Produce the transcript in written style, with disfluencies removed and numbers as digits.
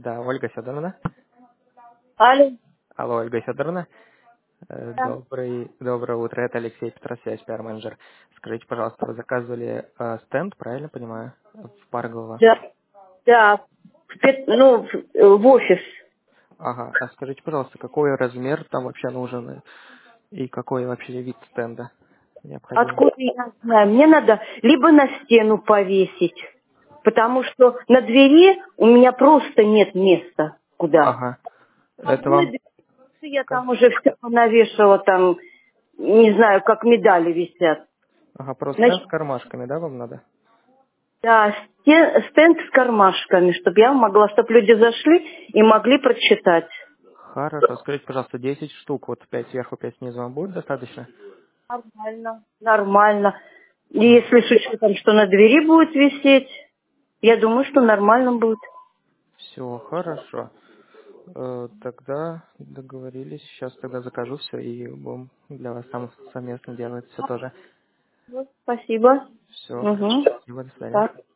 Да, Ольга Федоровна. Алло. Алло, Ольга Федоровна. Да. Доброе утро, это Алексей Петросвязь, пиар-менеджер. Скажите, пожалуйста, вы заказывали стенд, правильно понимаю, в Парголово? Да. Да. В офис. Ага, а скажите, пожалуйста, какой размер там вообще нужен и какой вообще вид стенда необходим? Откуда я знаю? Мне надо либо на стену повесить, потому что на двери у меня просто нет места. Куда? Ага, это Одной вам... двери я там уже все понавешала, там, не знаю, как медали висят. Ага, просто стенд с Значит, кармашками, да, вам надо? да, стенд с кармашками, чтобы я могла, чтобы люди зашли и могли прочитать. Хорошо, скажите, пожалуйста, 10 штук, вот 5 сверху, 5 снизу вам будет достаточно? Нормально. Нормально. И если с учетом, что на двери будет висеть, я думаю, что нормально будет. Все, хорошо. Тогда договорились. Сейчас тогда закажу все и будем для вас там совместно делать все тоже. Вот, спасибо. Все, Угу. спасибо, до свидания. Так.